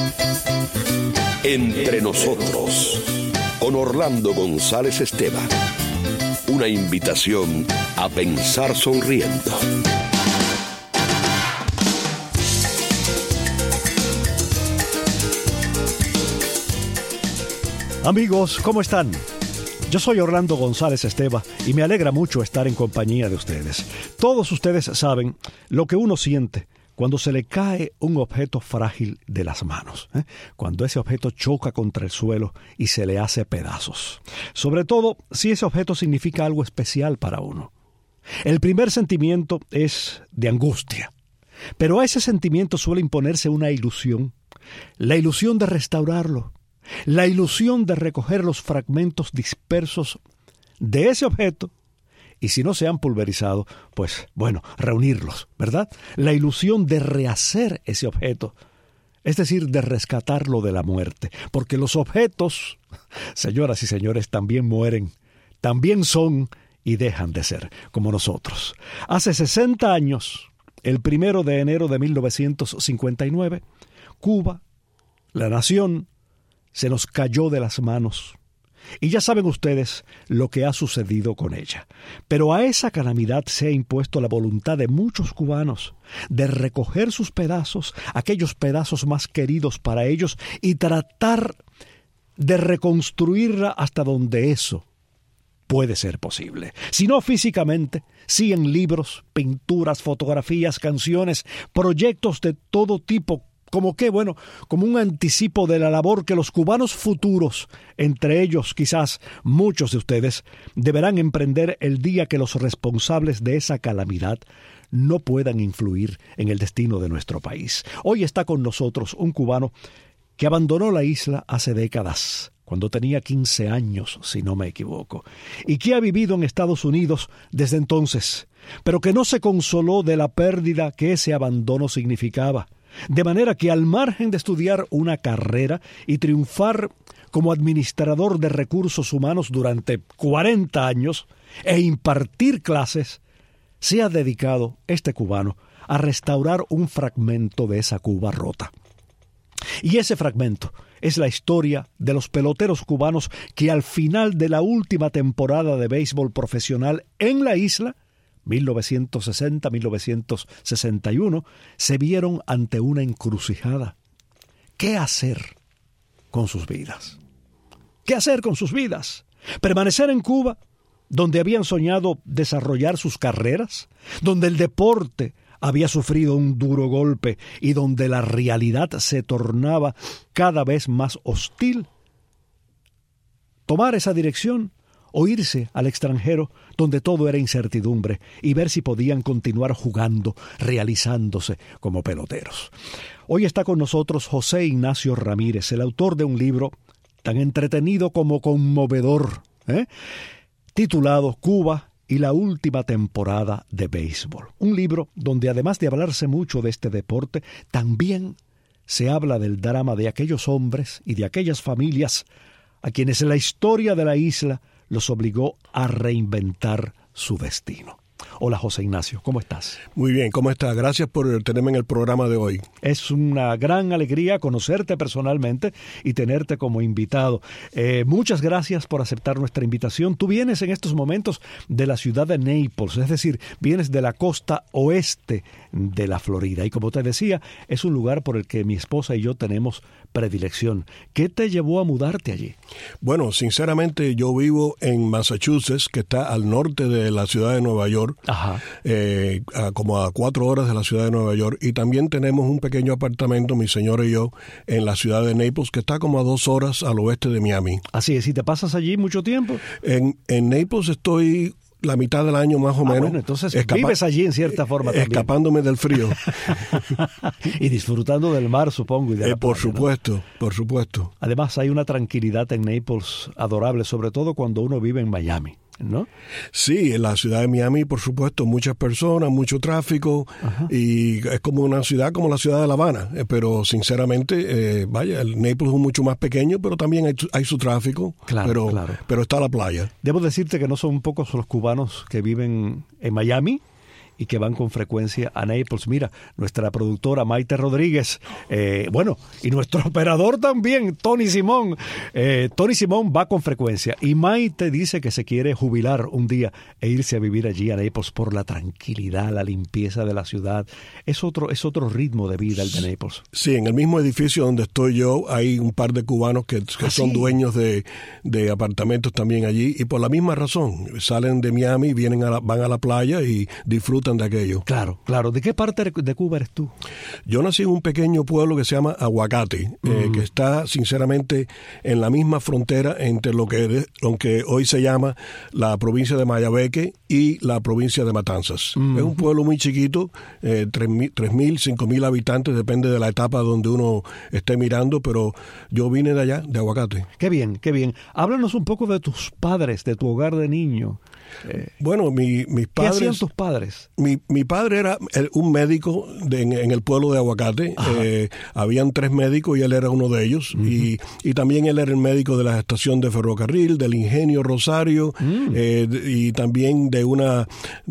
Entre nosotros, con Orlando González Esteban. Una invitación a pensar sonriendo. Amigos, ¿cómo están? Yo soy Orlando González Esteban y me alegra mucho estar en compañía de ustedes. Todos ustedes saben lo que uno siente cuando se le cae un objeto frágil de las manos, cuando ese objeto choca contra el suelo y se le hace pedazos. Sobre todo si ese objeto significa algo especial para uno. El primer sentimiento es de angustia, pero a ese sentimiento suele imponerse una ilusión, la ilusión de restaurarlo, la ilusión de recoger los fragmentos dispersos de ese objeto y si no se han pulverizado, pues bueno, reunirlos, ¿verdad? La ilusión de rehacer ese objeto, es decir, de rescatarlo de la muerte, porque los objetos, señoras y señores, también mueren, también son y dejan de ser, como nosotros. Hace 60 años, el 1 de enero de 1959, Cuba, la nación, se nos cayó de las manos. Y ya saben ustedes lo que ha sucedido con ella. Pero a esa calamidad se ha impuesto la voluntad de muchos cubanos de recoger sus pedazos, aquellos pedazos más queridos para ellos, y tratar de reconstruirla hasta donde eso puede ser posible. Si no físicamente, sí en libros, pinturas, fotografías, canciones, proyectos de todo tipo, como un anticipo de la labor que los cubanos futuros, entre ellos quizás muchos de ustedes, deberán emprender el día que los responsables de esa calamidad no puedan influir en el destino de nuestro país. Hoy está con nosotros un cubano que abandonó la isla hace décadas, cuando tenía 15 años, si no me equivoco, y que ha vivido en Estados Unidos desde entonces, pero que no se consoló de la pérdida que ese abandono significaba. De manera que al margen de estudiar una carrera y triunfar como administrador de recursos humanos durante 40 años e impartir clases, se ha dedicado este cubano a restaurar un fragmento de esa Cuba rota. Y ese fragmento es la historia de los peloteros cubanos que al final de la última temporada de béisbol profesional en la isla, 1960-1961, se vieron ante una encrucijada. ¿Qué hacer con sus vidas? ¿Qué hacer con sus vidas? ¿Permanecer en Cuba, donde habían soñado desarrollar sus carreras? ¿Donde el deporte había sufrido un duro golpe y donde la realidad se tornaba cada vez más hostil? ¿Tomar esa dirección o irse al extranjero, donde todo era incertidumbre, y ver si podían continuar jugando, realizándose como peloteros? Hoy está con nosotros José Ignacio Ramírez, el autor de un libro tan entretenido como conmovedor, titulado Cuba y la última temporada de béisbol. Un libro donde, además de hablarse mucho de este deporte, también se habla del drama de aquellos hombres y de aquellas familias a quienes la historia de la isla los obligó a reinventar su destino. Hola, José Ignacio, ¿cómo estás? Muy bien, ¿cómo estás? Gracias por tenerme en el programa de hoy. Es una gran alegría conocerte personalmente y tenerte como invitado. Muchas gracias por aceptar nuestra invitación. Tú vienes en estos momentos de la ciudad de Naples, es decir, vienes de la costa oeste de la Florida. Y como te decía, es un lugar por el que mi esposa y yo tenemos predilección. ¿Qué te llevó a mudarte allí? Bueno, sinceramente yo vivo en Massachusetts, que está al norte de la ciudad de Nueva York. Ajá. Como a 4 horas de la ciudad de Nueva York, y también tenemos un pequeño apartamento, mi señora y yo, en la ciudad de Naples, que está como a 2 horas al oeste de Miami. Así es, ¿y te pasas allí mucho tiempo? En Naples estoy la mitad del año más o menos. Bueno, entonces vives allí en cierta forma también. Escapándome del frío. Y disfrutando del mar, supongo. Y de la por playa, supuesto, ¿no? Por supuesto. Además, hay una tranquilidad en Naples adorable, sobre todo cuando uno vive en Miami, ¿no? Sí, en la ciudad de Miami, por supuesto, muchas personas, mucho tráfico. Ajá. Y es como una ciudad como la ciudad de La Habana, pero sinceramente, el Naples es mucho más pequeño, pero también hay su tráfico, claro. Pero está la playa. Debo decirte que no son pocos los cubanos que viven en Miami y que van con frecuencia a Naples. Mira, nuestra productora Maite Rodríguez, y nuestro operador también, Tony Simón. Tony Simón va con frecuencia y Maite dice que se quiere jubilar un día e irse a vivir allí a Naples por la tranquilidad, la limpieza de la ciudad. Es otro ritmo de vida el de Naples. Sí, en el mismo edificio donde estoy yo hay un par de cubanos que son dueños de apartamentos también allí, y por la misma razón salen de Miami, van a la playa y disfrutan de aquello. Claro. ¿De qué parte de Cuba eres tú? Yo nací en un pequeño pueblo que se llama Aguacate, que está sinceramente en la misma frontera entre lo que hoy se llama la provincia de Mayabeque y la provincia de Matanzas. Es un pueblo muy chiquito, 3.000, 5.000 habitantes, depende de la etapa donde uno esté mirando, pero yo vine de allá, de Aguacate. Qué bien. Háblanos un poco de tus padres, de tu hogar de niño. Bueno, mis padres... ¿Qué hacían tus padres? Mi padre era un médico en el pueblo de Aguacate. Habían 3 médicos y él era uno de ellos. Y también él era el médico de la estación de ferrocarril, del Ingenio Rosario, y también de una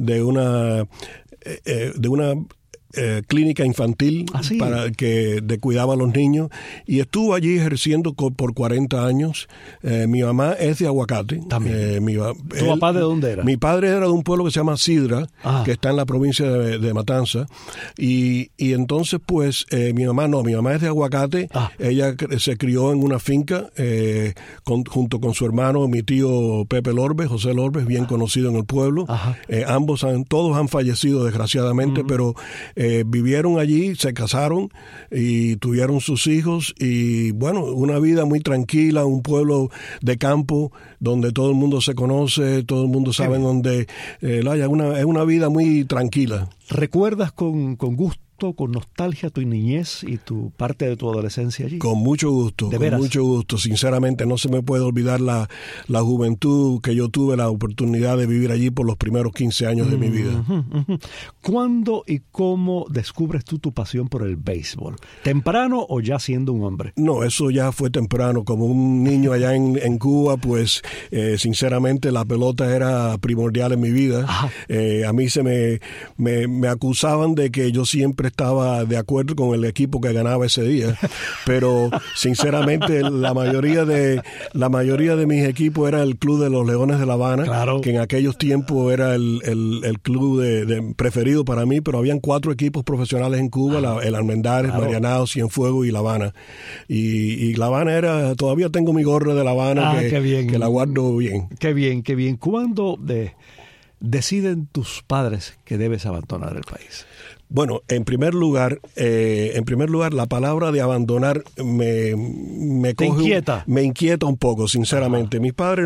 clínica infantil para que cuidaba a los niños, y estuvo allí ejerciendo por 40 años. Mi mamá es de Aguacate. También. ¿Tu papá de dónde era? Mi padre era de un pueblo que se llama Sidra, que está en la provincia de Matanza, y entonces pues mi mamá es de Aguacate. Ella se crió en una finca junto con su hermano, mi tío Pepe Lorbes, José Lorbes, bien conocido en el pueblo. Todos han fallecido desgraciadamente, pero vivieron allí, se casaron y tuvieron sus hijos, y bueno, una vida muy tranquila, un pueblo de campo donde todo el mundo se conoce, todo el mundo sabe dónde es una vida muy tranquila. ¿Recuerdas con gusto, con nostalgia tu niñez y tu parte de tu adolescencia allí? Con mucho gusto, sinceramente no se me puede olvidar la juventud que yo tuve, la oportunidad de vivir allí por los primeros 15 años de mi vida. ¿Cuándo y cómo descubres tú tu pasión por el béisbol? ¿Temprano o ya siendo un hombre? No, eso ya fue temprano. Como un niño allá en Cuba, pues sinceramente la pelota era primordial en mi vida. A mí me acusaban de que yo siempre estaba de acuerdo con el equipo que ganaba ese día, pero sinceramente la mayoría de mis equipos era el Club de los Leones de La Habana, que en aquellos tiempos era el club preferido para mí, pero habían 4 equipos profesionales en Cuba, el Almendares, Marianao, Cienfuegos y La Habana. Y La Habana todavía tengo mi gorra de La Habana que la guardo bien. Qué bien. ¿Cuándo deciden tus padres que debes abandonar el país? Bueno, en primer lugar, la palabra de abandonar me inquieta un poco, sinceramente. Mis padres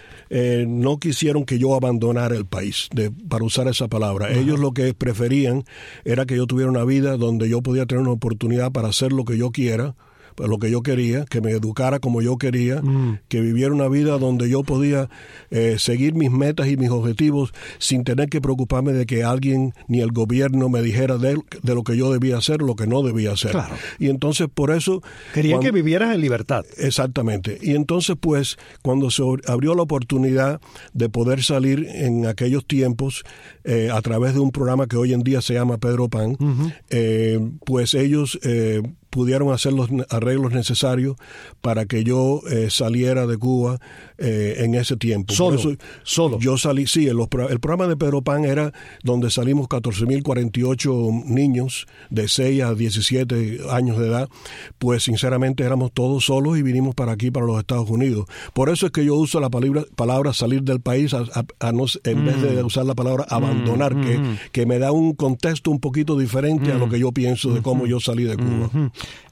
no quisieron que yo abandonara el país, para usar esa palabra. Ellos lo que preferían era que yo tuviera una vida donde yo podía tener una oportunidad para hacer lo que yo quiera, lo que yo quería, que me educara como yo quería, que viviera una vida donde yo podía seguir mis metas y mis objetivos sin tener que preocuparme de que alguien ni el gobierno me dijera de lo que yo debía hacer o lo que no debía hacer. Claro. Y entonces por eso... Querían que vivieras en libertad. Exactamente. Y entonces pues cuando se abrió la oportunidad de poder salir en aquellos tiempos a través de un programa que hoy en día se llama Pedro Pan, pues ellos... pudieron hacer los arreglos necesarios para que yo saliera de Cuba en ese tiempo. Solo. Yo salí, sí, el programa de Pedro Pan era donde salimos 14.048 niños de 6 a 17 años de edad. Pues sinceramente éramos todos solos y vinimos para aquí, para los Estados Unidos. Por eso es que yo uso la palabra salir del país en vez de usar la palabra abandonar, que me da un contexto un poquito diferente a lo que yo pienso de cómo yo salí de Cuba.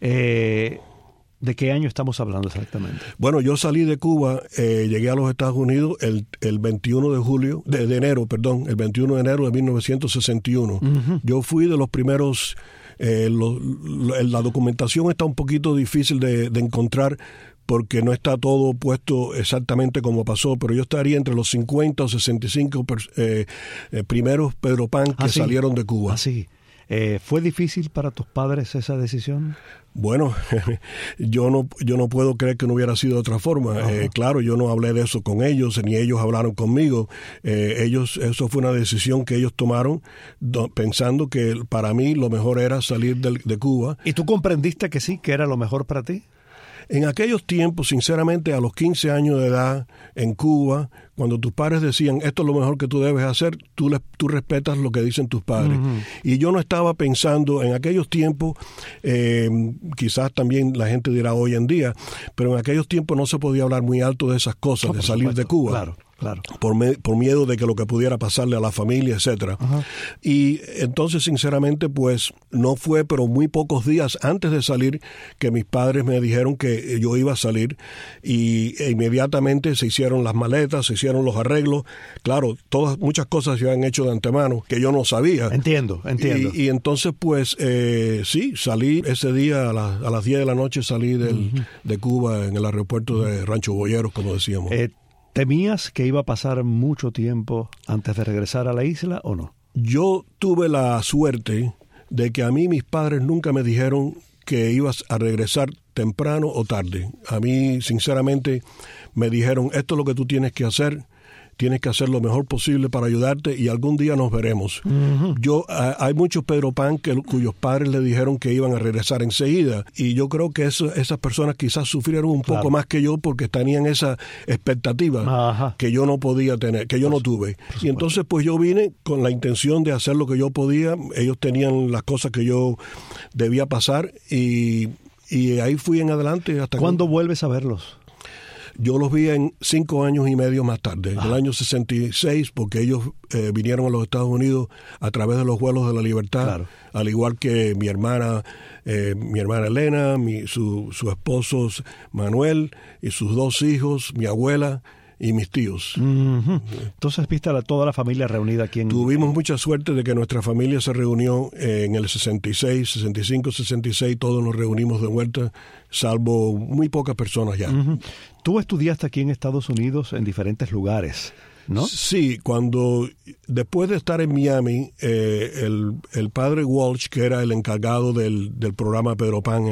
¿De qué año estamos hablando exactamente? Bueno, yo salí de Cuba, llegué a los Estados Unidos el 21 de enero de 1961. Yo fui de los primeros, la documentación está un poquito difícil de encontrar, porque no está todo puesto exactamente como pasó, pero yo estaría entre los 50 o 65 primeros Pedro Pan que salieron de Cuba. ¿Fue difícil para tus padres esa decisión? Bueno, yo no puedo creer que no hubiera sido de otra forma. Claro, yo no hablé de eso con ellos, ni ellos hablaron conmigo. Eso fue una decisión que ellos tomaron pensando que para mí lo mejor era salir de Cuba. ¿Y tú comprendiste que sí, que era lo mejor para ti? En aquellos tiempos, sinceramente, a los 15 años de edad, en Cuba, cuando tus padres decían, esto es lo mejor que tú debes hacer, tú respetas lo que dicen tus padres. Uh-huh. Y yo no estaba pensando, en aquellos tiempos, quizás también la gente dirá hoy en día, pero en aquellos tiempos no se podía hablar muy alto de esas cosas, de salir de Cuba. Claro. Claro. Por miedo de que lo que pudiera pasarle a la familia, etcétera. Uh-huh. Y entonces, sinceramente, pues no fue, pero muy pocos días antes de salir que mis padres me dijeron que yo iba a salir y inmediatamente se hicieron las maletas, se hicieron los arreglos. Claro, muchas cosas se habían hecho de antemano que yo no sabía. Entiendo. Y entonces, pues, sí, salí ese día a las 10 de la noche, salí de Cuba en el aeropuerto de Rancho Boyeros, como decíamos. ¿Temías que iba a pasar mucho tiempo antes de regresar a la isla o no? Yo tuve la suerte de que a mí mis padres nunca me dijeron que ibas a regresar temprano o tarde. A mí, sinceramente, me dijeron, esto es lo que tú tienes que hacer lo mejor posible para ayudarte y algún día nos veremos. Uh-huh. Hay muchos Pedro Pan cuyos padres le dijeron que iban a regresar enseguida y yo creo que esas personas quizás sufrieron un poco más que yo porque tenían esa expectativa que yo no podía tener, que yo no tuve. Y entonces pues yo vine con la intención de hacer lo que yo podía. Ellos tenían las cosas que yo debía pasar y ahí fui en adelante. Hasta ¿Cuándo vuelves a verlos? Yo los vi en 5 años y medio más tarde, en el año 66, porque ellos vinieron a los Estados Unidos a través de los vuelos de la libertad, claro. Al igual que mi hermana Elena, su esposo Manuel y sus 2 hijos, mi abuela y mis tíos. Uh-huh. Entonces viste a toda la familia reunida aquí en... Tuvimos mucha suerte de que nuestra familia se reunió en el 66, 65, 66, todos nos reunimos de vuelta, salvo muy pocas personas ya. Uh-huh. Tú estudiaste aquí en Estados Unidos en diferentes lugares, ¿no? Sí, después de estar en Miami, el padre Walsh, que era el encargado del programa Pedro Pan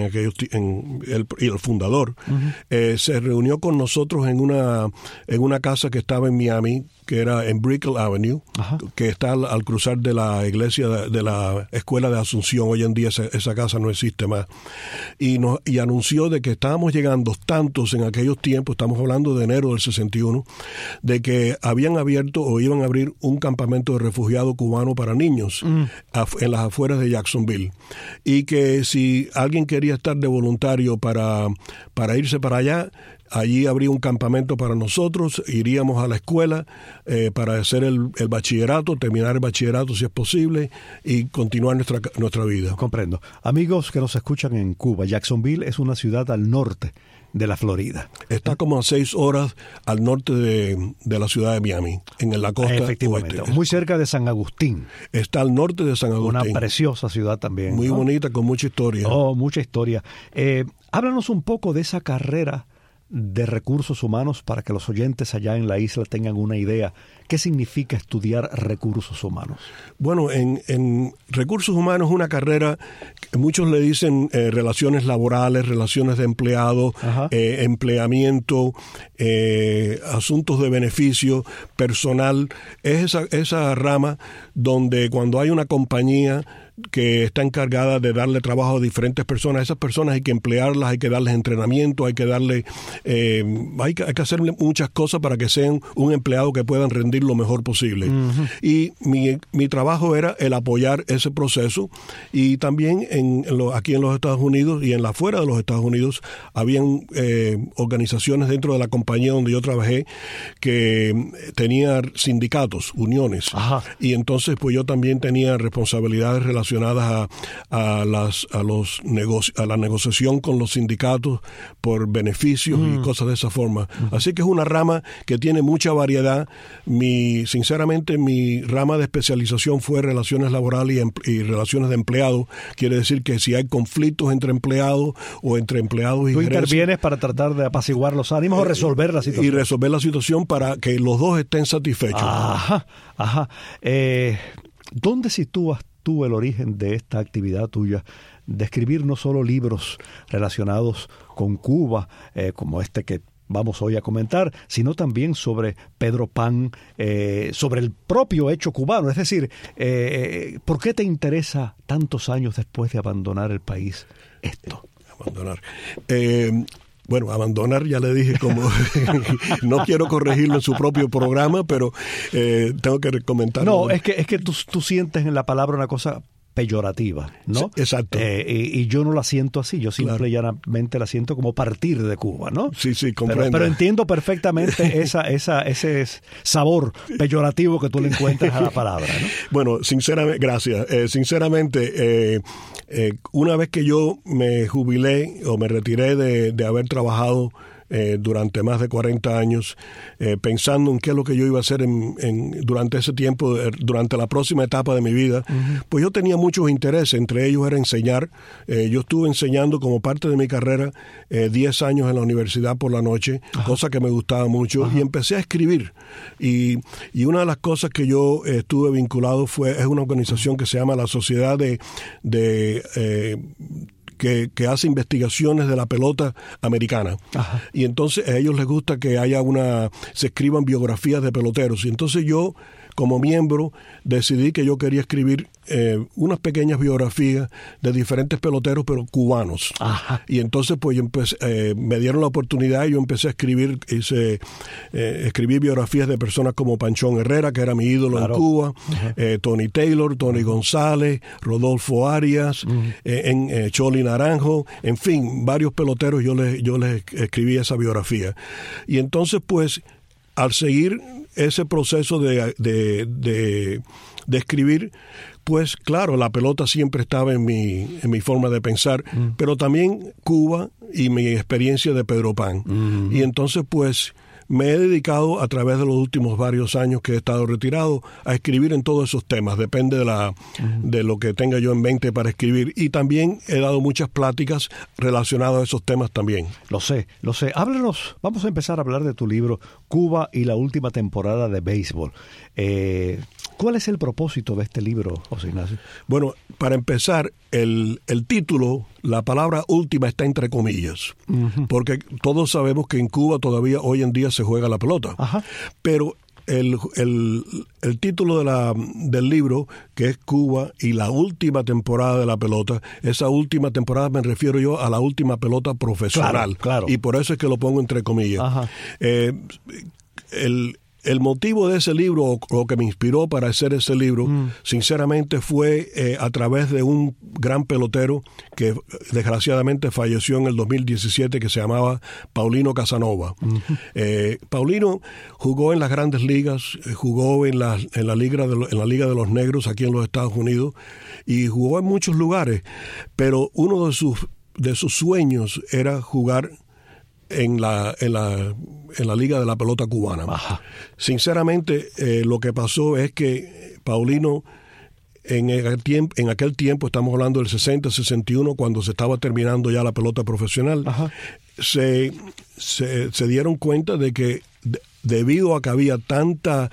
y el fundador, uh-huh. Se reunió con nosotros en una casa que estaba en Miami, que era en Brickell Avenue, uh-huh. que está al cruzar de la iglesia de la Escuela de Asunción. Hoy en día esa casa no existe más. Y anunció de que estábamos llegando tantos en aquellos tiempos, estamos hablando de enero del 61, de que habían abierto o iban a abrir un campamento de refugiados cubanos para niños en las afueras de Jacksonville. Y que si alguien quería estar de voluntario para irse para allá, allí habría un campamento para nosotros, iríamos a la escuela para hacer el bachillerato, terminar el bachillerato si es posible y continuar nuestra vida. Comprendo. Amigos que nos escuchan en Cuba, Jacksonville es una ciudad al norte de la Florida. Está como a 6 horas al norte de la ciudad de Miami, en la costa efectivamente, oeste. Muy cerca de San Agustín. Está al norte de San Agustín. Una preciosa ciudad también. Muy bonita, con mucha historia. Mucha historia. Háblanos un poco de esa carrera de recursos humanos para que los oyentes allá en la isla tengan una idea. ¿Qué significa estudiar recursos humanos? Bueno, en recursos humanos es una carrera, muchos le dicen relaciones laborales, relaciones de empleado, empleamiento, asuntos de beneficio personal. Es esa rama donde cuando hay una compañía que está encargada de darle trabajo a diferentes personas, esas personas hay que emplearlas, hay que darles entrenamiento, hay que hacerle muchas cosas para que sean un empleado que puedan rendir lo mejor posible. Uh-huh. Y mi trabajo era el apoyar ese proceso y también aquí en los Estados Unidos y en la afuera de los Estados Unidos habían organizaciones dentro de la compañía donde yo trabajé que tenía sindicatos, uniones. Ajá. Y entonces pues yo también tenía responsabilidades relacionadas a la negociación con los sindicatos por beneficios y cosas de esa forma. Así que es una rama que tiene mucha variedad. Sinceramente, mi rama de especialización fue relaciones laborales y relaciones de empleados. Quiere decir que si hay conflictos entre empleados o entre empleados y tú intervienes para tratar de apaciguar los ánimos o resolver la situación. Y resolver la situación para que los dos estén satisfechos. Ajá. ¿Dónde sitúas tú el origen de esta actividad tuya de escribir no solo libros relacionados con Cuba, como este que vamos hoy a comentar, sino también sobre Pedro Pan, sobre el propio hecho cubano? Es decir, ¿por qué te interesa tantos años después de abandonar el país esto? Abandonar. Bueno, abandonar, ya le dije, como no quiero corregirlo en su propio programa, pero tengo que comentarlo. No, es que tú sientes en la palabra una cosa peyorativa, ¿no? Exacto. Y yo no la siento así, yo simple y llanamente la siento como partir de Cuba, ¿no? Sí, comprendo. Pero entiendo perfectamente ese sabor peyorativo que tú le encuentras a la palabra, ¿no? Bueno, sinceramente, gracias. Sinceramente, una vez que yo me jubilé o me retiré de haber trabajado durante más de 40 años, pensando en qué es lo que yo iba a hacer durante ese tiempo, durante la próxima etapa de mi vida, pues yo tenía muchos intereses, entre ellos era enseñar. Yo estuve enseñando como parte de mi carrera 10 años en la universidad por la noche, cosa que me gustaba mucho, y empecé a escribir. Y una de las cosas que yo estuve vinculado es una organización que se llama la Sociedad que hace investigaciones de la pelota americana. Ajá. Y entonces a ellos les gusta que se escriban biografías de peloteros. Y entonces yo, como miembro, decidí que yo quería escribir unas pequeñas biografías de diferentes peloteros, pero cubanos. Ajá. Y entonces pues me dieron la oportunidad y yo empecé a escribir, escribí biografías de personas como Panchón Herrera, que era mi ídolo en Cuba, Tony Taylor, Tony González, Rodolfo Arias, Choli Naranjo, en fin, varios peloteros yo les escribí esa biografía. Y entonces pues al seguir ese proceso de escribir, pues claro, la pelota siempre estaba en mi forma de pensar, pero también Cuba y mi experiencia de Pedro Pan. Y entonces pues me he dedicado a través de los últimos varios años que he estado retirado a escribir en todos esos temas. Depende de lo que tenga yo en mente para escribir. Y también he dado muchas pláticas relacionadas a esos temas también. Lo sé. Háblanos, vamos a empezar a hablar de tu libro Cuba y la última temporada de béisbol. ¿Cuál es el propósito de este libro, José Ignacio? Bueno, para empezar, el título, la palabra última está entre comillas, porque todos sabemos que en Cuba todavía hoy en día se juega la pelota. Ajá. Pero el título del libro, que es Cuba y la última temporada de la pelota, esa última temporada me refiero yo a la última pelota profesional. Claro. Y por eso es que lo pongo entre comillas. Ajá. El motivo de ese libro, o lo que me inspiró para hacer ese libro, sinceramente fue a través de un gran pelotero que desgraciadamente falleció en el 2017, que se llamaba Paulino Casanova. Paulino jugó en las grandes ligas, jugó en la Liga de los Negros aquí en los Estados Unidos y jugó en muchos lugares, pero uno de sus sueños era jugar en la Liga de la Pelota Cubana. Ajá. Sinceramente, lo que pasó es que Paulino, en aquel tiempo, estamos hablando del 60, 61, cuando se estaba terminando ya la pelota profesional, se dieron cuenta de que debido a que había tantos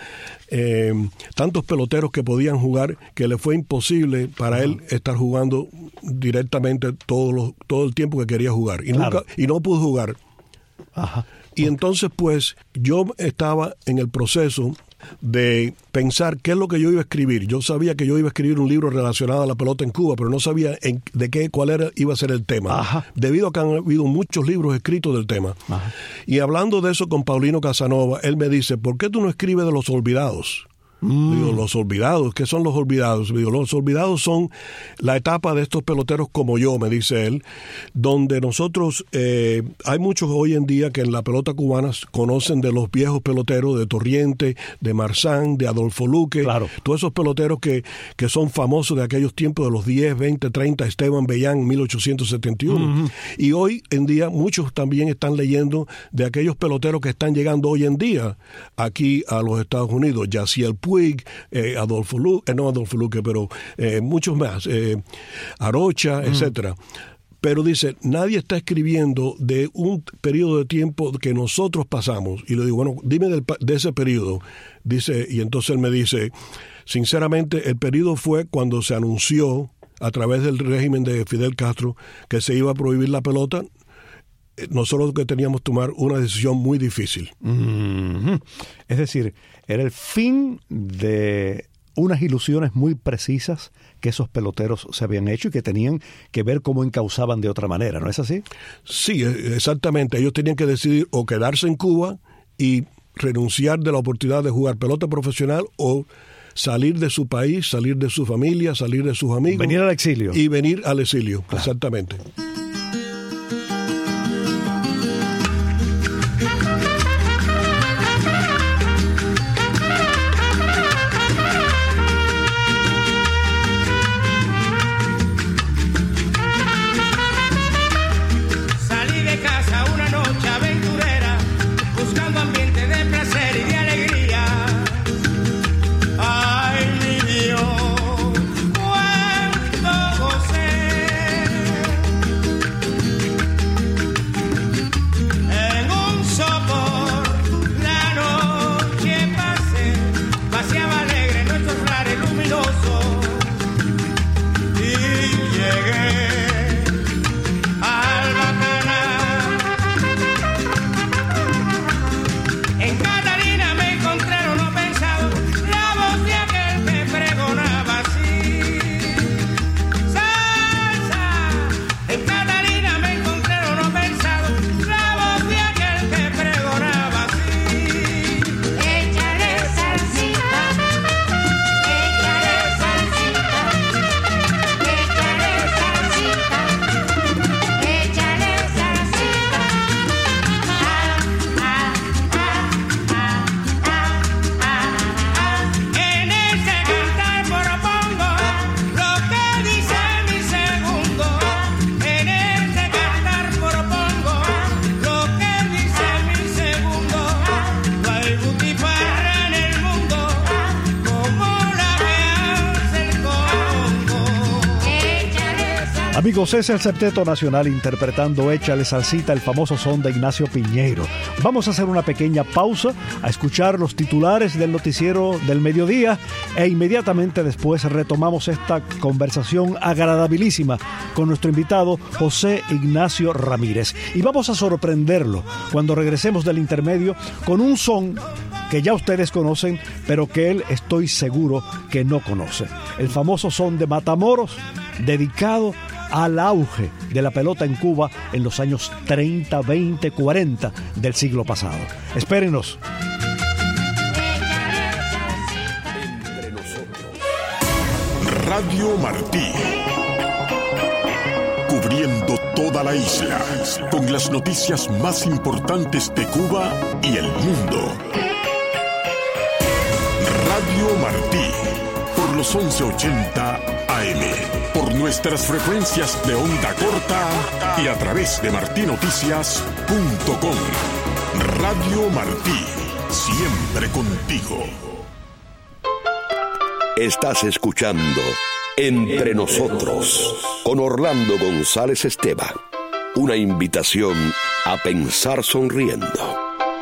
peloteros que podían jugar, que le fue imposible para él estar jugando directamente todo el tiempo que quería jugar. Y no pudo jugar. Ajá. Y entonces pues yo estaba en el proceso de pensar qué es lo que yo iba a escribir. Yo sabía que yo iba a escribir un libro relacionado a la pelota en Cuba, pero no sabía cuál iba a ser el tema. Ajá. Debido a que han habido muchos libros escritos del tema. Ajá. Y hablando de eso con Paulino Casanova, él me dice, ¿por qué tú no escribes de los olvidados? Digo, los olvidados, ¿qué son los olvidados? Digo, los olvidados son la etapa de estos peloteros como yo, me dice él, donde nosotros, hay muchos hoy en día que en la pelota cubana conocen de los viejos peloteros de Torriente, de Marzán, de Adolfo Luque, claro. Todos esos peloteros que son famosos de aquellos tiempos de los 10, 20, 30, Esteban Bellán, 1871. Y hoy en día muchos también están leyendo de aquellos peloteros que están llegando hoy en día aquí a los Estados Unidos, Yaciel Puig, Adolfo Luque, pero muchos más, Arocha, etcétera. Pero dice, nadie está escribiendo de un periodo de tiempo que nosotros pasamos. Y le digo, bueno, dime de ese periodo. Dice, y entonces él me dice, sinceramente, el periodo fue cuando se anunció a través del régimen de Fidel Castro que se iba a prohibir la pelota. Nosotros que teníamos que tomar una decisión muy difícil. Es decir, era el fin de unas ilusiones muy precisas que esos peloteros se habían hecho y que tenían que ver cómo encauzaban de otra manera, ¿no es así? Sí, exactamente. Ellos tenían que decidir o quedarse en Cuba y renunciar de la oportunidad de jugar pelota profesional o salir de su país, salir de su familia, salir de sus amigos. Venir al exilio. Y venir al exilio, claro. Exactamente. Amigos, es el Septeto Nacional interpretando Échale Salsita, el famoso son de Ignacio Piñeiro. Vamos a hacer una pequeña pausa a escuchar los titulares del noticiero del mediodía e inmediatamente después retomamos esta conversación agradabilísima con nuestro invitado José Ignacio Ramírez. Y vamos a sorprenderlo cuando regresemos del intermedio con un son que ya ustedes conocen, pero que él estoy seguro que no conoce. El famoso son de Matamoros, dedicado al auge de la pelota en Cuba en los años 30, 20, 40 del siglo pasado. Espérenos. Entre nosotros. Radio Martí. Cubriendo toda la isla con las noticias más importantes de Cuba y el mundo. Radio Martí, por los 1180 AM, por nuestras frecuencias de onda corta y a través de martinoticias.com. Radio Martí, siempre contigo. Estás escuchando Entre Nosotros con Orlando González Esteva. Una invitación a pensar sonriendo.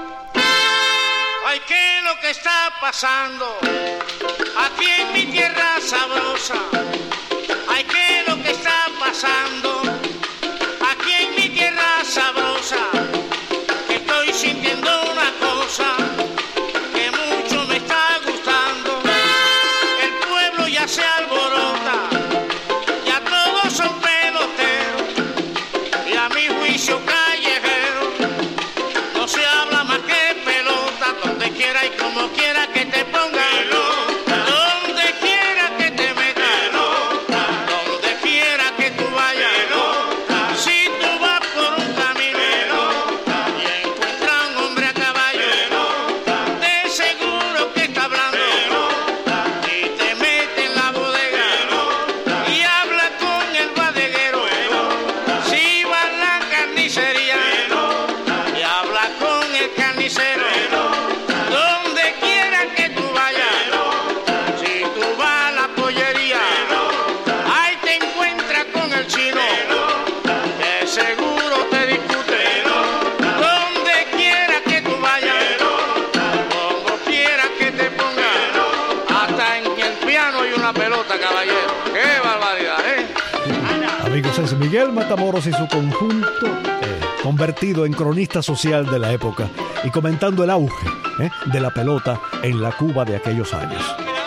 Ay, ¿qué es lo que está pasando aquí en mi tierra sabrosa? Ay, ¿qué es lo que está pasando aquí en mi tierra sabrosa? Que estoy sintiendo una cosa que mucho me está gustando. El pueblo ya se alborota, ya todos son peloteros y a mi juicio callejero no se habla más que pelota. Donde quiera y como quiera que te ponga pelota, donde quiera que te meta pelota, donde quiera que tú vayas pelota. Miguel Matamoros y su conjunto, convertido en cronista social de la época y comentando el auge de la pelota en la Cuba de aquellos años.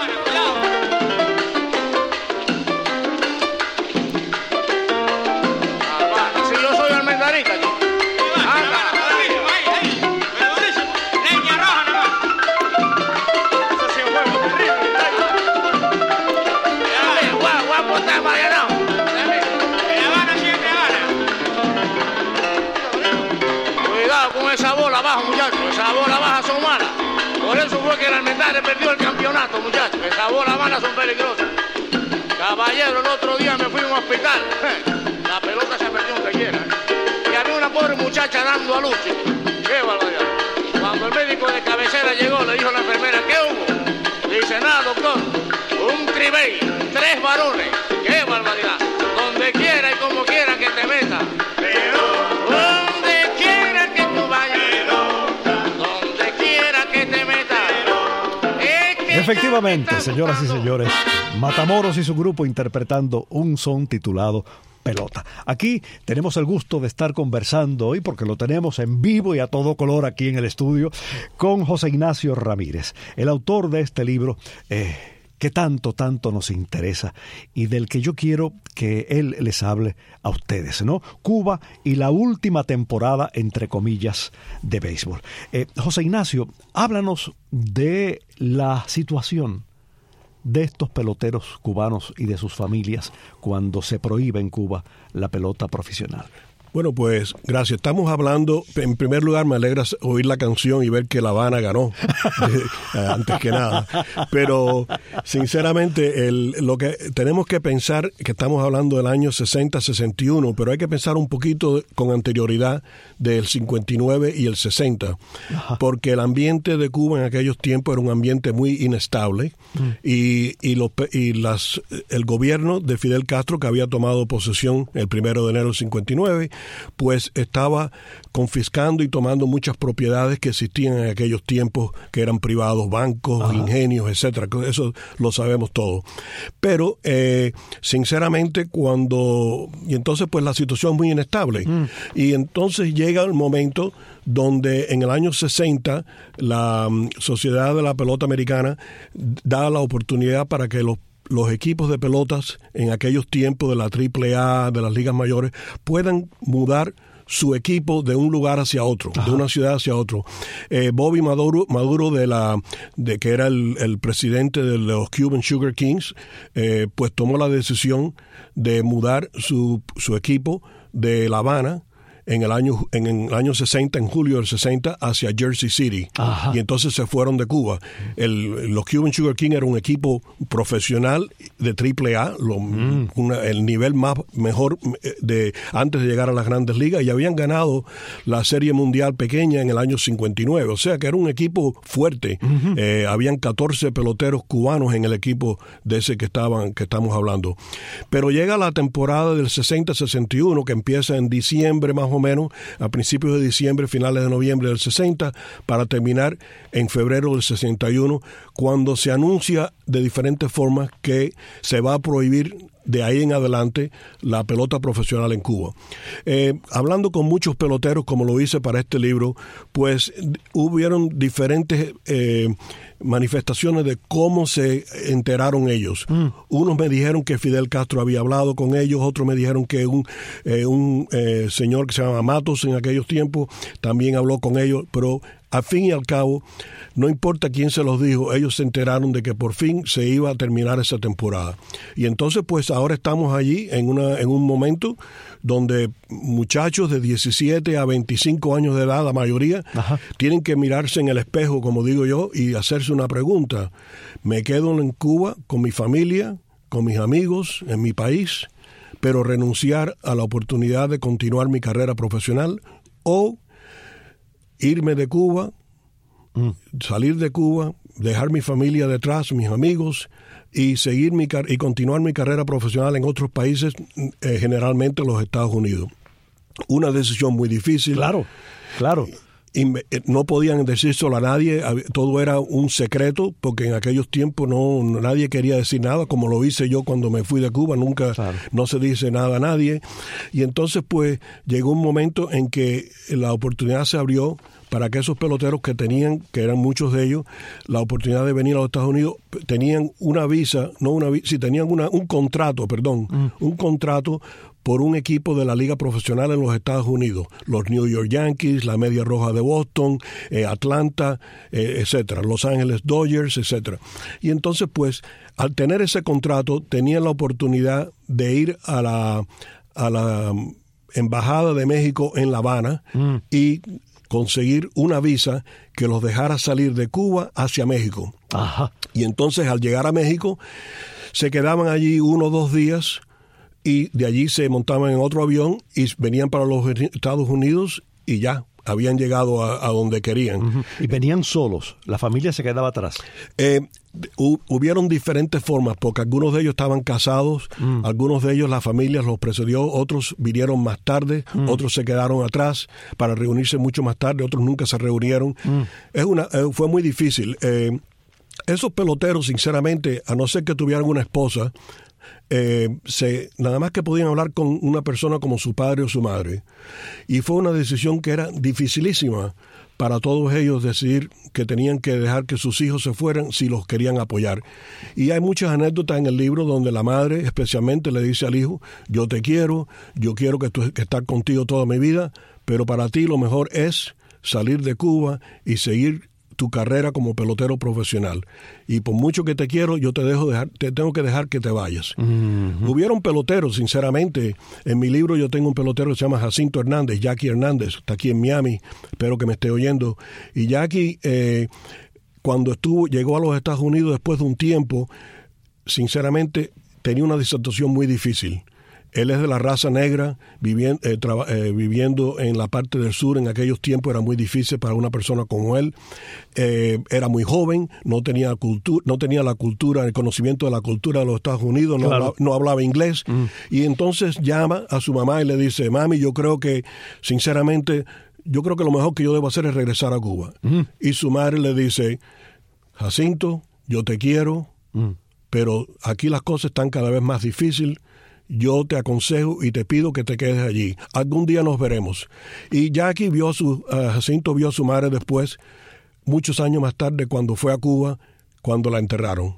Esa bola baja son malas. Por eso fue que el Almendares perdió el campeonato, muchachos. Esas bolas malas son peligrosas. Caballero, el otro día me fui a un hospital. La pelota se perdió donde quiera. Y había una pobre muchacha dando a luz. ¡Qué barbaridad! Cuando el médico de cabecera llegó, le dijo a la enfermera, ¿qué hubo? Dice, nada, doctor. Un tribey, 3 varones. ¡Qué barbaridad! Donde quiera y como quiera que te meta. Donde quiera que tú vayas. Efectivamente, señoras y señores, Matamoros y su grupo interpretando un son titulado Pelota. Aquí tenemos el gusto de estar conversando hoy, porque lo tenemos en vivo y a todo color aquí en el estudio, con José Ignacio Ramírez, el autor de este libro que tanto nos interesa y del que yo quiero que él les hable a ustedes, ¿no? Cuba y la última temporada, entre comillas, de béisbol. José Ignacio, háblanos de la situación de estos peloteros cubanos y de sus familias cuando se prohíbe en Cuba la pelota profesional. Bueno, pues gracias. Estamos hablando, en primer lugar me alegra oír la canción y ver que La Habana ganó, antes que nada. Pero sinceramente lo que tenemos que pensar, que estamos hablando del año 60-61, pero hay que pensar un poquito con anterioridad del 59 y el 60, porque el ambiente de Cuba en aquellos tiempos era un ambiente muy inestable y el gobierno de Fidel Castro, que había tomado posesión el 1 de enero del 59, pues estaba confiscando y tomando muchas propiedades que existían en aquellos tiempos, que eran privados, bancos, ingenios, etcétera. Eso lo sabemos todo. Pero sinceramente y entonces pues la situación es muy inestable. Y entonces llega el momento donde en el año 60 la Sociedad de la Pelota Americana da la oportunidad para que los equipos de pelotas en aquellos tiempos de la AAA, de las ligas mayores, puedan mudar su equipo de un lugar hacia otro, de una ciudad hacia otro. Bobby Maduro que era el presidente de los Cuban Sugar Kings, pues tomó la decisión de mudar su equipo de La Habana en el año 60, en julio del 60, hacia Jersey City. Y entonces se fueron de Cuba. Los Cuban Sugar King era un equipo profesional de AAA, el nivel mejor antes de llegar a las grandes ligas, y habían ganado la Serie Mundial pequeña en el año 59. O sea que era un equipo fuerte. Habían 14 peloteros cubanos en el equipo de ese que estamos hablando. Pero llega la temporada del 60-61, que empieza en diciembre más o menos, a principios de diciembre, finales de noviembre del 60, para terminar en febrero del 61, cuando se anuncia de diferentes formas que se va a prohibir de ahí en adelante la pelota profesional en Cuba. Hablando con muchos peloteros, como lo hice para este libro, pues hubieron diferentes manifestaciones de cómo se enteraron ellos. Unos me dijeron que Fidel Castro había hablado con ellos, otros me dijeron que un señor que se llama Matos en aquellos tiempos también habló con ellos, pero al fin y al cabo, no importa quién se los dijo, ellos se enteraron de que por fin se iba a terminar esa temporada. Y entonces, pues ahora estamos allí en un momento donde muchachos de 17 a 25 años de edad, la mayoría, tienen que mirarse en el espejo, como digo yo, y hacerse una pregunta. ¿Me quedo en Cuba con mi familia, con mis amigos, en mi país, pero renunciar a la oportunidad de continuar mi carrera profesional, o irme de Cuba, salir de Cuba, dejar mi familia detrás, mis amigos, y y continuar mi carrera profesional en otros países, generalmente los Estados Unidos? Una decisión muy difícil. Claro. no podían decírselo a nadie, todo era un secreto, porque en aquellos tiempos nadie quería decir nada, como lo hice yo cuando me fui de Cuba, nunca, claro, no se dice nada a nadie. Y entonces pues llegó un momento en que la oportunidad se abrió para que esos peloteros que tenían, que eran muchos de ellos, la oportunidad de venir a los Estados Unidos, tenían una visa, tenían un contrato, un contrato por un equipo de la liga profesional en los Estados Unidos, los New York Yankees, la Media Roja de Boston, Atlanta, etcétera, Los Ángeles Dodgers, etcétera. Y entonces, pues, al tener ese contrato, tenían la oportunidad de ir a la Embajada de México en La Habana y conseguir una visa que los dejara salir de Cuba hacia México. Ajá. Y entonces, al llegar a México, se quedaban allí 1 o 2 días y de allí se montaban en otro avión y venían para los Estados Unidos y ya habían llegado a donde querían. Uh-huh. Y venían solos, la familia se quedaba atrás. Hubieron diferentes formas, porque algunos de ellos estaban casados, algunos de ellos la familia los precedió, otros vinieron más tarde, otros se quedaron atrás para reunirse mucho más tarde, otros nunca se reunieron. Fue muy difícil. Esos peloteros, sinceramente, a no ser que tuvieran una esposa, nada más que podían hablar con una persona como su padre o su madre. Y fue una decisión que era dificilísima para todos ellos, decidir que tenían que dejar que sus hijos se fueran si los querían apoyar. Y hay muchas anécdotas en el libro donde la madre especialmente le dice al hijo: yo te quiero, yo quiero que estar contigo toda mi vida, pero para ti lo mejor es salir de Cuba y seguir tu carrera como pelotero profesional. Y por mucho que te quiero, yo te tengo que dejar que te vayas. Uh-huh. Hubieron peloteros, sinceramente. En mi libro yo tengo un pelotero que se llama Jacinto Hernández, Jackie Hernández, está aquí en Miami, espero que me esté oyendo. Y Jackie, cuando llegó a los Estados Unidos después de un tiempo, sinceramente tenía una situación muy difícil. Él es de la raza negra, viviendo en la parte del sur. En aquellos tiempos era muy difícil para una persona como él. Era muy joven, no tenía la cultura, el conocimiento de la cultura de los Estados Unidos, claro, no hablaba inglés. Y entonces llama a su mamá y le dice: mami, yo creo que, sinceramente, lo mejor que yo debo hacer es regresar a Cuba. Y su madre le dice: Jacinto, yo te quiero, pero aquí las cosas están cada vez más difíciles. Yo te aconsejo y te pido que te quedes allí. Algún día nos veremos. Y Jackie Jacinto vio a su madre después, muchos años más tarde, cuando fue a Cuba, cuando la enterraron.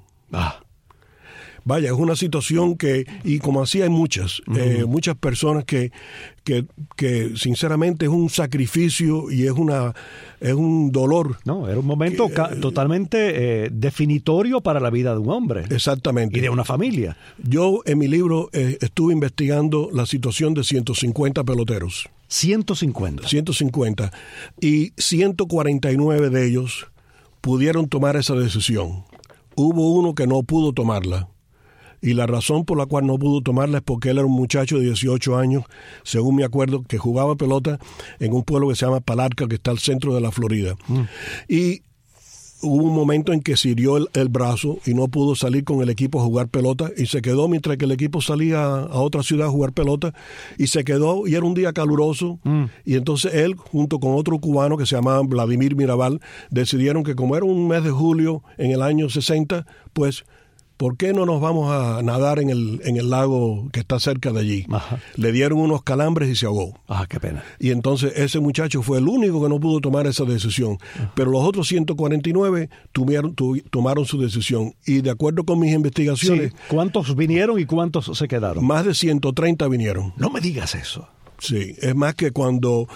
Vaya, es una situación y como así hay muchas personas que sinceramente es un sacrificio y es un dolor. No, era un momento totalmente definitorio para la vida de un hombre. Exactamente. Y de una familia. Yo en mi libro estuve investigando la situación de 150 peloteros. 150. 150. Y 149 de ellos pudieron tomar esa decisión. Hubo uno que no pudo tomarla. Y la razón por la cual no pudo tomarla es porque él era un muchacho de 18 años, según me acuerdo, que jugaba pelota en un pueblo que se llama Palatka, que está al centro de la Florida. Y hubo un momento en que se hirió el brazo y no pudo salir con el equipo a jugar pelota y se quedó mientras que el equipo salía a otra ciudad a jugar pelota y se quedó, y era un día caluroso. Y entonces él, junto con otro cubano que se llamaba Vladimir Mirabal, decidieron que como era un mes de julio en el año 60, pues ¿por qué no nos vamos a nadar en el lago que está cerca de allí? Ajá. Le dieron unos calambres y se ahogó. Qué pena. Y entonces ese muchacho fue el único que no pudo tomar esa decisión. Pero los otros 149 tomaron su decisión. Y de acuerdo con mis investigaciones... Sí. ¿Cuántos vinieron y cuántos se quedaron? Más de 130 vinieron. No me digas eso. Sí, es más que cuando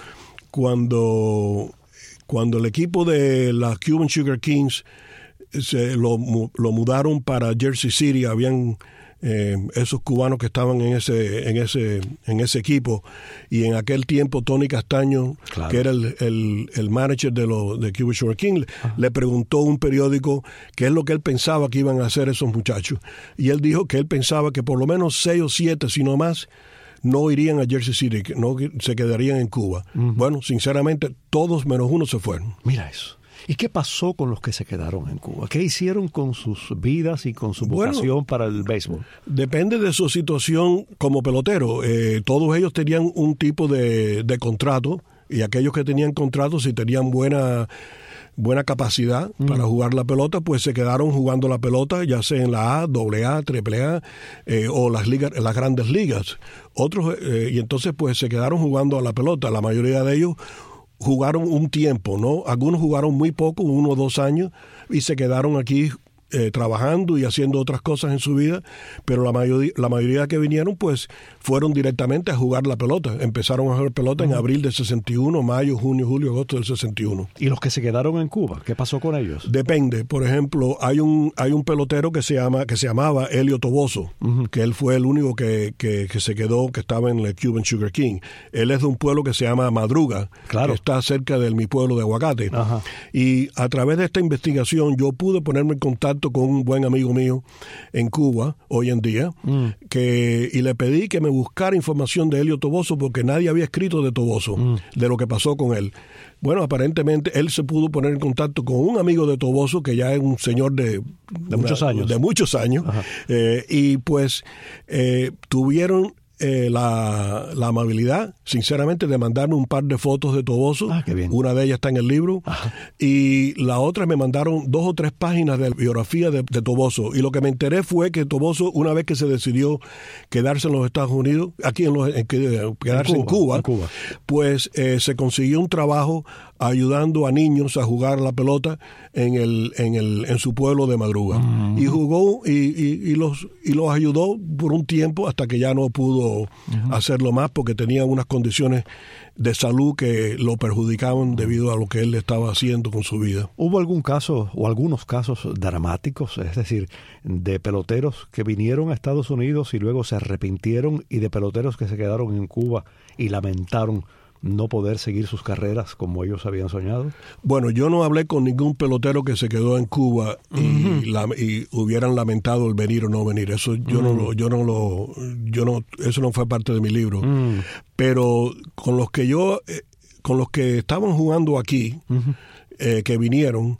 el equipo de las Cuban Sugar Kings lo mudaron para Jersey City, habían esos cubanos que estaban en ese equipo, y en aquel tiempo Tony Castaño, claro, que era el manager de Cuban Sugar King, le preguntó a un periódico qué es lo que él pensaba que iban a hacer esos muchachos, y él dijo que él pensaba que por lo menos 6 o 7, si no más, no irían a Jersey City, que no se quedarían en Cuba. Bueno, sinceramente, todos menos uno se fueron. Mira eso. ¿Y qué pasó con los que se quedaron en Cuba? ¿Qué hicieron con sus vidas y con su vocación para el béisbol? Depende de su situación como pelotero. Todos ellos tenían un tipo de contrato y aquellos que tenían contratos, si tenían buena capacidad para jugar la pelota, pues se quedaron jugando la pelota, ya sea en la A, AA, AAA o las grandes ligas. Otros y entonces pues se quedaron jugando a la pelota. La mayoría de ellos jugaron un tiempo, ¿no? Algunos jugaron muy poco, 1 o 2 años, y se quedaron aquí trabajando y haciendo otras cosas en su vida, pero la mayoría que vinieron pues fueron directamente a jugar la pelota. Empezaron a jugar pelota en abril del 61, mayo, junio, julio, agosto del 61. ¿Y los que se quedaron en Cuba? ¿Qué pasó con ellos? Depende. Por ejemplo, hay un pelotero que se llamaba Helio Toboso, que él fue el único que se quedó, que estaba en el Cuban Sugar King. Él es de un pueblo que se llama Madruga, que está cerca de mi pueblo de Aguacate. Ajá. Y a través de esta investigación yo pude ponerme en contacto con un buen amigo mío en Cuba hoy en día, y le pedí que me buscara información de Helio Toboso porque nadie había escrito de Toboso, de lo que pasó con él. Bueno, aparentemente él se pudo poner en contacto con un amigo de Toboso que ya es un señor de muchos años, y pues tuvieron la amabilidad, sinceramente, de mandarme un par de fotos de Toboso. Qué bien. Una de ellas está en el libro. Ajá. Y la otra me mandaron 2 o 3 páginas de biografía de Toboso. Y lo que me enteré fue que Toboso, una vez que se decidió quedarse en los Estados Unidos, quedarse en Cuba, pues se consiguió un trabajo ayudando a niños a jugar la pelota en su pueblo de Madruga. Y jugó y los ayudó por un tiempo hasta que ya no pudo hacerlo más porque tenía unas condiciones de salud que lo perjudicaban debido a lo que él estaba haciendo con su vida. ¿Hubo algún caso o algunos casos dramáticos, es decir, de peloteros que vinieron a Estados Unidos y luego se arrepintieron, y de peloteros que se quedaron en Cuba y lamentaron no poder seguir sus carreras como ellos habían soñado? Bueno, yo no hablé con ningún pelotero que se quedó en Cuba y hubieran lamentado el venir o no venir. Eso eso no fue parte de mi libro. Pero con los que estaban jugando aquí, que vinieron,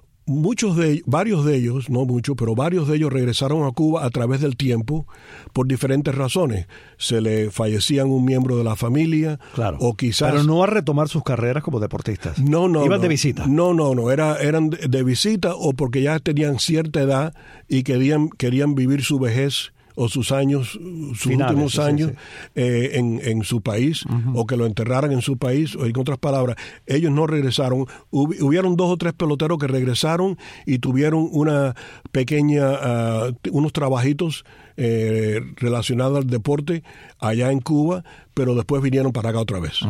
varios de ellos, no muchos, pero varios de ellos regresaron a Cuba a través del tiempo por diferentes razones. Se le fallecían un miembro de la familia, o quizás... Pero no a retomar sus carreras como deportistas. No. ¿Iban de visita? No. Eran de visita o porque ya tenían cierta edad y querían vivir su vejez o sus últimos años en su país, o que lo enterraran en su país, o en otras palabras, ellos no regresaron. Hubieron 2 o 3 peloteros que regresaron y tuvieron una pequeña, unos trabajitos relacionados al deporte allá en Cuba, pero después vinieron para acá otra vez.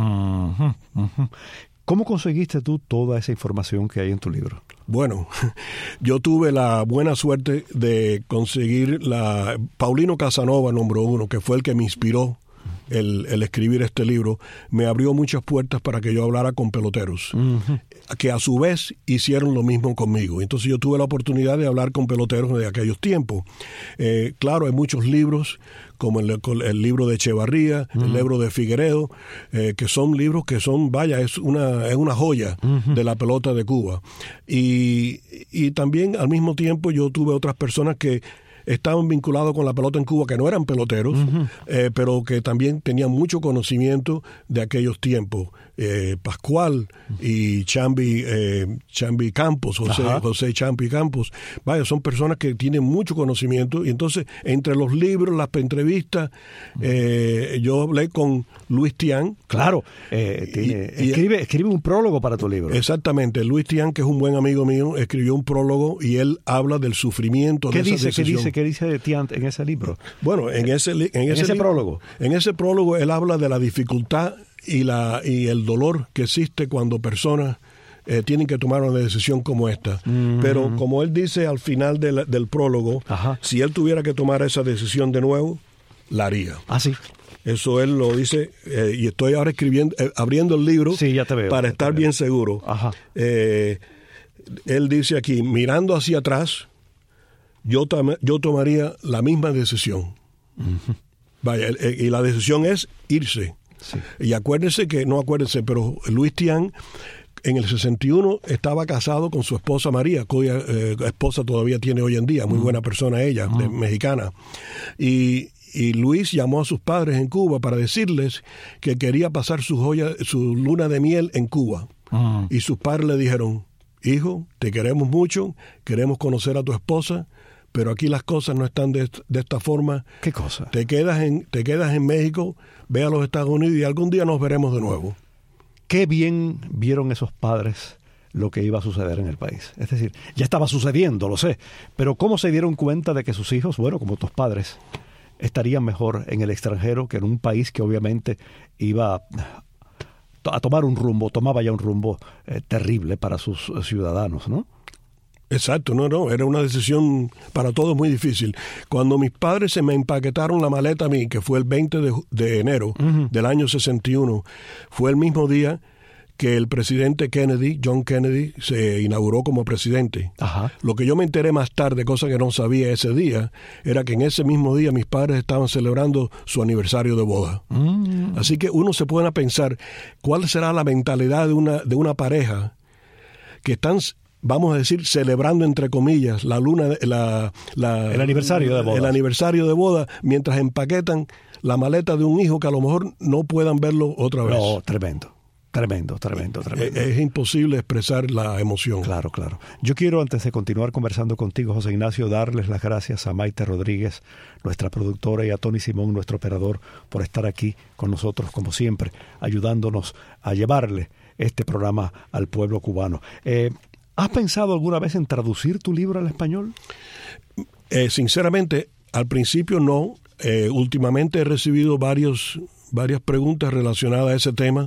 ¿Cómo conseguiste tú toda esa información que hay en tu libro? Bueno, yo tuve la buena suerte de conseguir Paulino Casanova, número 1, que fue el que me inspiró el escribir este libro. Me abrió muchas puertas para que yo hablara con peloteros, que a su vez hicieron lo mismo conmigo. Entonces yo tuve la oportunidad de hablar con peloteros de aquellos tiempos. Claro, hay muchos libros, como el libro de Echevarría, el libro de Figueredo, que son libros que son, es una joya de la pelota de Cuba. Y también al mismo tiempo yo tuve otras personas que estaban vinculados con la pelota en Cuba, que no eran peloteros, pero que también tenían mucho conocimiento de aquellos tiempos. Pascual y Chambi Campos, José Chambi Campos. Son personas que tienen mucho conocimiento, y entonces entre los libros, las entrevistas, yo hablé con Luis Tian. Claro, escribe un prólogo para tu libro. Exactamente, Luis Tian, que es un buen amigo mío, escribió un prólogo y él habla del sufrimiento de esa decisión. ¿Qué dice Tian en ese libro? Bueno, en ese prólogo. En ese prólogo él habla de la dificultad y el dolor que existe cuando personas tienen que tomar una decisión como esta. Pero como él dice al final del prólogo, si él tuviera que tomar esa decisión de nuevo, la haría. Sí. Eso él lo dice, y estoy ahora abriendo el libro para estar bien seguro. Él dice aquí, mirando hacia atrás, yo tomaría la misma decisión. Y la decisión es irse. Sí. Y pero Luis Tian en el 61 estaba casado con su esposa María, cuya esposa todavía tiene hoy en día, muy buena persona ella, mexicana. Y y Luis llamó a sus padres en Cuba para decirles que quería pasar su luna de miel en Cuba. Y sus padres le dijeron: hijo, te queremos mucho, queremos conocer a tu esposa, pero aquí las cosas no están de esta forma. ¿Qué cosa? Te quedas en México, ve a los Estados Unidos y algún día nos veremos de nuevo. Qué bien vieron esos padres lo que iba a suceder en el país. Es decir, ya estaba sucediendo, lo sé, pero ¿cómo se dieron cuenta de que sus hijos, bueno, como tus padres, estarían mejor en el extranjero que en un país que obviamente iba a tomaba ya un rumbo terrible para sus ciudadanos, ¿no? Exacto, era una decisión para todos muy difícil. Cuando mis padres se me empaquetaron la maleta a mí, que fue el 20 de enero del año 61, fue el mismo día que el presidente Kennedy, John Kennedy, se inauguró como presidente. Ajá. Lo que yo me enteré más tarde, cosa que no sabía ese día, era que en ese mismo día mis padres estaban celebrando su aniversario de boda. Así que uno se pone a pensar cuál será la mentalidad de una pareja que están, vamos a decir, celebrando entre comillas el aniversario de boda. El aniversario de boda, mientras empaquetan la maleta de un hijo que a lo mejor no puedan verlo otra vez. No, tremendo. Tremendo. Es imposible expresar la emoción. Claro. Yo quiero, antes de continuar conversando contigo, José Ignacio, darles las gracias a Maite Rodríguez, nuestra productora, y a Tony Simón, nuestro operador, por estar aquí con nosotros, como siempre, ayudándonos a llevarle este programa al pueblo cubano. ¿Has pensado alguna vez en traducir tu libro al español? Sinceramente, al principio no. Últimamente he recibido varias preguntas relacionadas a ese tema.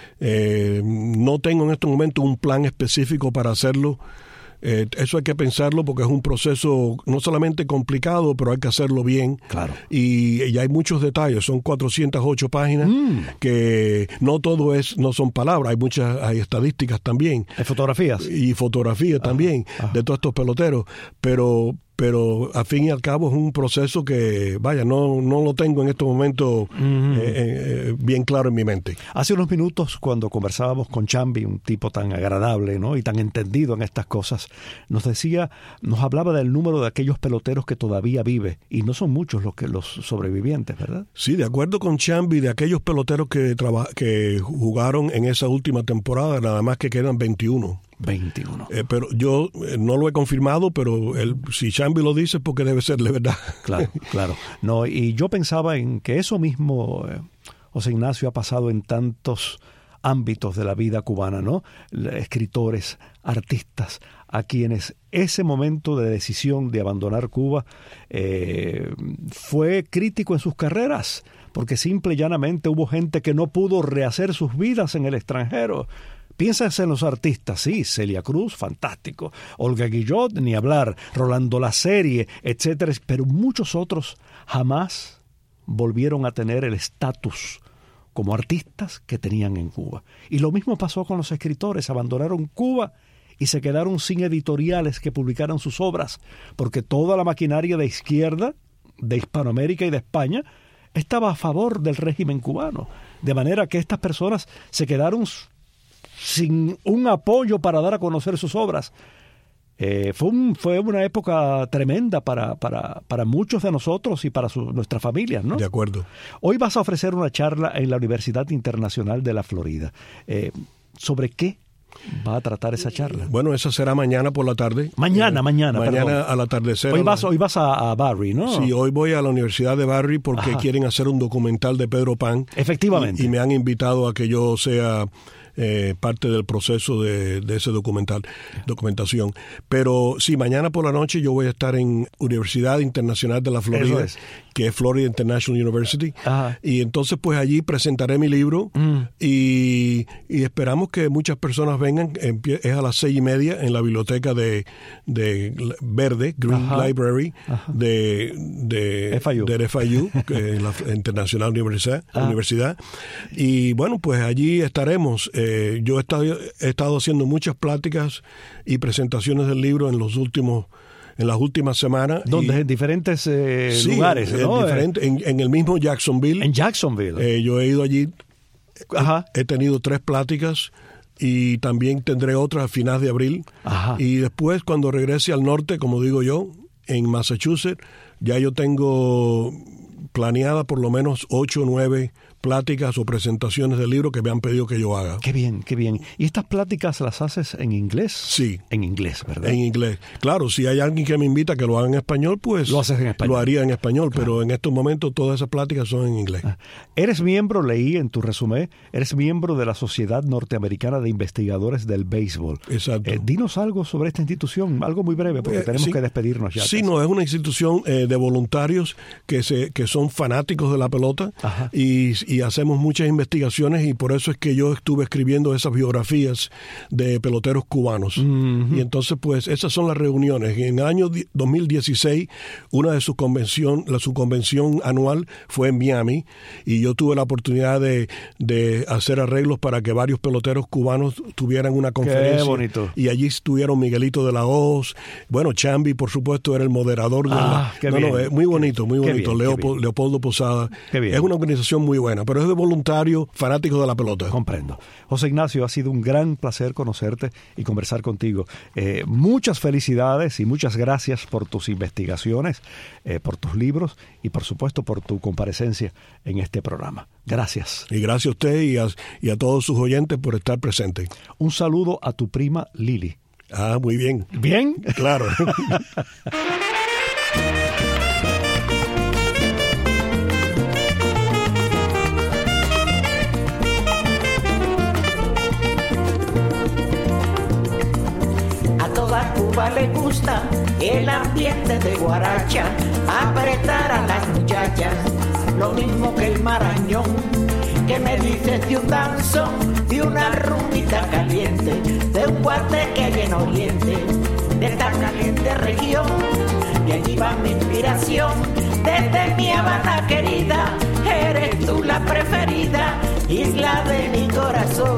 No tengo en este momento un plan específico para hacerlo. Eso hay que pensarlo porque es un proceso no solamente complicado, pero hay que hacerlo bien. Claro. Y hay muchos detalles, son 408 páginas que no todo no son palabras, hay estadísticas también. Hay fotografías. Y fotografías también de todos estos peloteros, pero al fin y al cabo es un proceso que, no lo tengo en estos momentos bien claro en mi mente. Hace unos minutos, cuando conversábamos con Chambi, un tipo tan agradable, ¿no?, y tan entendido en estas cosas, nos hablaba del número de aquellos peloteros que todavía vive, y no son muchos los sobrevivientes, ¿verdad? Sí, de acuerdo con Chambi, de aquellos peloteros que jugaron en esa última temporada, nada más que quedan 21. Pero yo no lo he confirmado, pero si Chambi lo dice, porque debe ser de verdad. Claro. No, y yo pensaba en que eso mismo, José Ignacio, ha pasado en tantos ámbitos de la vida cubana, ¿no? Escritores, artistas, a quienes ese momento de decisión de abandonar Cuba fue crítico en sus carreras, porque simple y llanamente hubo gente que no pudo rehacer sus vidas en el extranjero. Piensas en los artistas, sí, Celia Cruz, fantástico, Olga Guillot, ni hablar, Rolando Laserie, etcétera, pero muchos otros jamás volvieron a tener el estatus como artistas que tenían en Cuba. Y lo mismo pasó con los escritores, abandonaron Cuba y se quedaron sin editoriales que publicaran sus obras, porque toda la maquinaria de izquierda, de Hispanoamérica y de España, estaba a favor del régimen cubano, de manera que estas personas se quedaron sin un apoyo para dar a conocer sus obras. Fue una época tremenda para muchos de nosotros y para nuestras familias, ¿no? De acuerdo. Hoy vas a ofrecer una charla en la Universidad Internacional de la Florida. ¿Sobre qué va a tratar esa charla? Bueno, esa será mañana por la tarde. Mañana al atardecer. Hoy vas a Barry, ¿no? Sí, hoy voy a la Universidad de Barry porque quieren hacer un documental de Pedro Pan. Efectivamente. Y me han invitado a que yo sea parte del proceso de ese documentación. Pero sí, mañana por la noche yo voy a estar en Universidad Internacional de la Florida, que es Florida International University. Ajá. Y entonces pues allí presentaré mi libro y esperamos que muchas personas vengan. Es a las 6:30 en la biblioteca de Verde, Green Library, de FIU, que es la Internacional Universidad. Y bueno, pues allí estaremos. Yo he estado haciendo muchas pláticas y presentaciones del libro en las últimas semanas. ¿Dónde? En diferentes lugares, ¿no? En el mismo Jacksonville. En Jacksonville. Yo he ido allí. He tenido 3 pláticas y también tendré otras a finales de abril. Y después, cuando regrese al norte, como digo yo, en Massachusetts, ya yo tengo planeada por lo menos 8 o 9 pláticas o presentaciones del libro que me han pedido que yo haga. Qué bien, qué bien. ¿Y estas pláticas las haces en inglés? Sí. En inglés, ¿verdad? En inglés. Claro, si hay alguien que me invita a que lo haga en español, pues lo haces en español. Lo haría en español, claro. Pero en estos momentos todas esas pláticas son en inglés. Eres miembro, leí en tu resumen, eres miembro de la Sociedad Norteamericana de Investigadores del Béisbol. Exacto. Dinos algo sobre esta institución, algo muy breve, porque tenemos que despedirnos ya. Sí, no, es una institución de voluntarios que son fanáticos de la pelota y hacemos muchas investigaciones, y por eso es que yo estuve escribiendo esas biografías de peloteros cubanos. Y entonces, pues, esas son las reuniones. En el año 2016, una de su convención anual fue en Miami, y yo tuve la oportunidad de hacer arreglos para que varios peloteros cubanos tuvieran una conferencia. Qué bonito. Y allí estuvieron Miguelito de la Hoz, bueno, Chambi, por supuesto, era el moderador de muy bonito, muy bonito. Leopoldo Posada. Es una organización muy buena, pero es de voluntarios fanáticos de la pelota. Comprendo. José Ignacio, ha sido un gran placer conocerte y conversar contigo. Muchas felicidades y muchas gracias por tus investigaciones, por tus libros y, por supuesto, por tu comparecencia en este programa. Gracias. Y gracias a usted y a todos sus oyentes por estar presentes. Un saludo a tu prima Lili. Ah, muy bien. ¿Bien? Claro. Cuba le gusta el ambiente de guaracha, apretar a las muchachas, lo mismo que el marañón, que me dices de un danzón, de una rumbita caliente, de un guateque allá en Oriente, de esta caliente región, y allí va mi inspiración, desde mi Habana querida, eres tú la preferida, isla de mi corazón.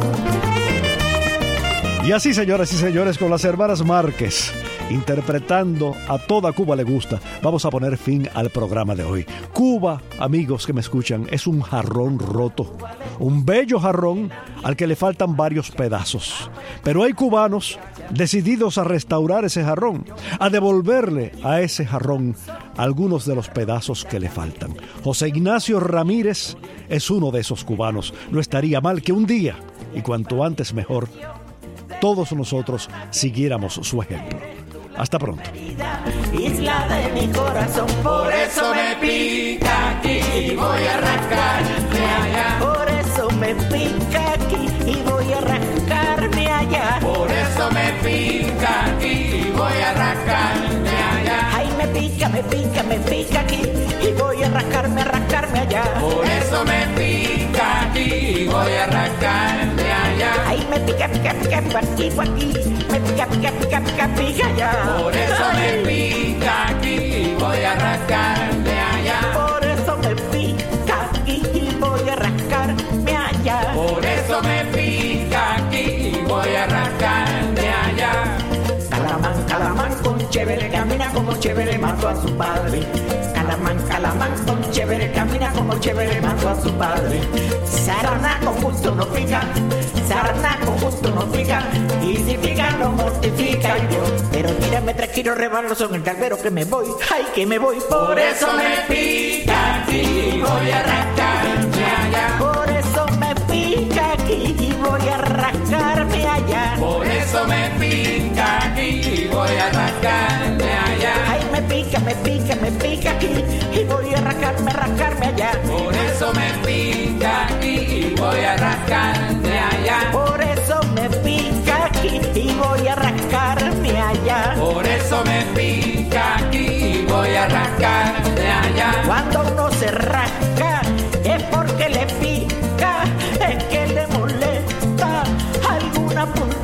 Y así, señoras y señores, con las hermanas Márquez, interpretando A Toda Cuba le gusta, vamos a poner fin al programa de hoy. Cuba, amigos que me escuchan, es un jarrón roto, un bello jarrón al que le faltan varios pedazos. Pero hay cubanos decididos a restaurar ese jarrón, a devolverle a ese jarrón algunos de los pedazos que le faltan. José Ignacio Ramírez es uno de esos cubanos. No estaría mal que un día, y cuanto antes mejor, todos nosotros siguiéramos su ejemplo. Hasta pronto. Isla de mi corazón, por eso me pica aquí y voy a rascarme allá. Por eso me pica aquí y voy a rascarme allá. Por eso me pica aquí y voy a rascarme allá. Ay, me pica aquí y voy a rascarme allá. Por eso me pica aquí y voy a rascarme allá. Ay, me pica aquí, me pica allá. Por eso me pica aquí y voy a rascarme allá. Por eso me pica aquí y voy a rascarme allá. Por eso me pica aquí y voy a rascarme allá. Calamán con chévere camina como chévere mató a su padre. Calamán con chévere camina como chévere mató a su padre. Sarana con gusto no pica, sarana con gusto no pica, y si pica no mortifica yo. Pero tírame 3 kilos rebaloso en el calvero que me voy, ay que me voy. Por eso me pica aquí y voy a rascarme allá. Por eso me pica aquí y voy a rascarme allá. Por eso me pica aquí y voy a rascarme allá. Ay me pica aquí y voy a rascarme allá. Por eso me pica aquí y voy a rascarme allá. Por eso me pica aquí y voy a rascarme allá. Por eso me pica aquí y voy a rascarme allá. Cuando uno se rasca es porque le pica, es que le molesta alguna punta